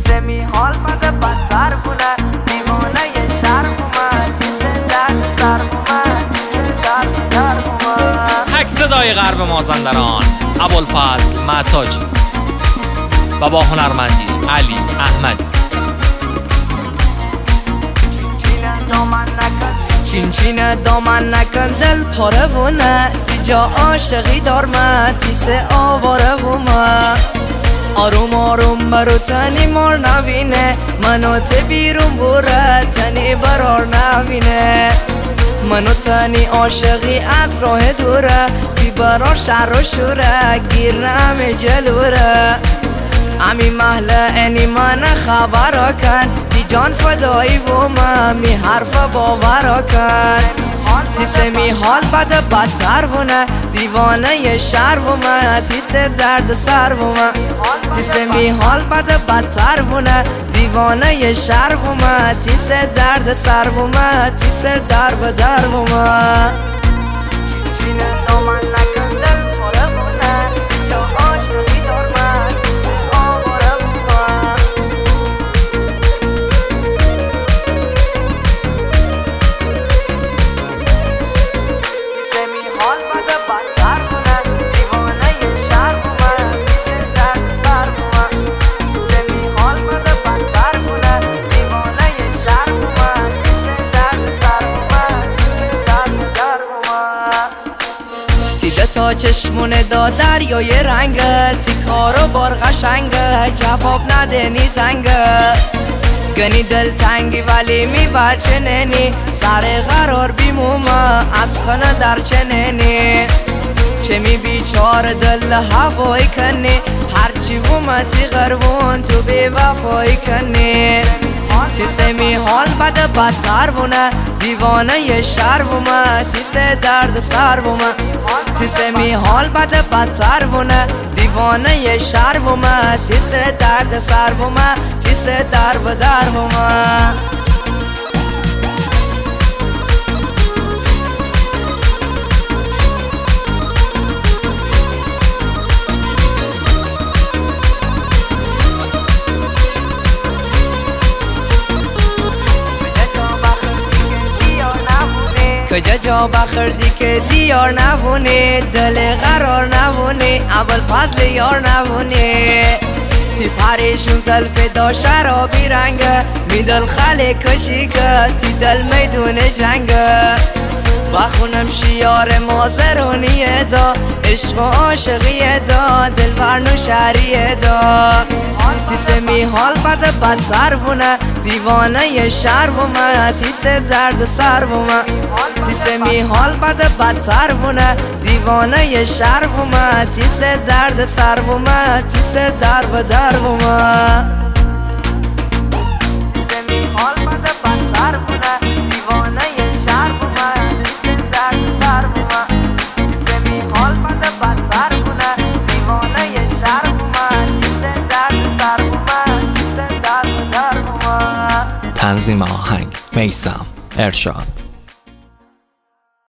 تیسه می حال بده بدتر بونه دیوانه یه شهر بومه تیسه درد سر بومه تیسه درد در بومه. تک صدای غرب مازندران ابوالفضل معتاجی و با هنرمندی علی احمدی. چین دامن نکن دل پاره و نه تیجا عاشقی دارمه تیسه آواره و ما آروم آروم برو تنی مار نوینه منو ته بیرون بره تنی برار نوینه منو تنی عاشقی از راه دوره تی برار شهر و شوره گیر همه جلوره امی محله اینی من خبرا کن تی جان فدایی و من می حرف باورا کن تیسه می حال بده بدتر بونه دیوانه ی شهر و من تیسه درد سر و من تیسه می حال بده بدتر بونه دیوانه ی شهر و من تیسه درد سر و من تیسه در به در و من. تیده تا چشمونه دا دریای رنگه تی کارو بار قشنگه جواب نده نی زنگه گنی دل تنگی ولی می بچننی سر قرار بیمومه از خانه در چننی چه می بیچار دل هوایی کنی هرچی ومتی غربون تو بی وفایی کنی تیسه می حال بده بدتر بونه دیوانه ی شهر بومه تیسه درد سر بومه تیسه می حال بده بدتر بونه دیوانه ی شهر بومه تیسه درد سر بومه تیسه در به در بومه. کجا جا بخردی که دیار نبونی دل قرار نبونی ابوالفضل یار نبونی تی پریشون زلف دا شرابی رنگه می دل خاله کشی که تی دل میدون جنگه بخونم شیار مازرونیه دا عشق و عاشقیه دا دل ورنو شهریه دا تیسه می حال بده بدتر بونه دیوانه ی شهر بومه تیسه درد سر بومه تیسه می حال بده بدتر بونه دیوانه ی شهر بومه تیسه درد سر بومه تیسه در به در بومه. تیسه می حال بده بدتر بونه دیوانه ی شهر بومه تیسه درد سر بومه تیسه می حال بده بدتر بونه دیوانه ی شهر بومه تیسه درد سر بومه تیسه در به در بومه. تنظیم آهنگ میثم ارشاد.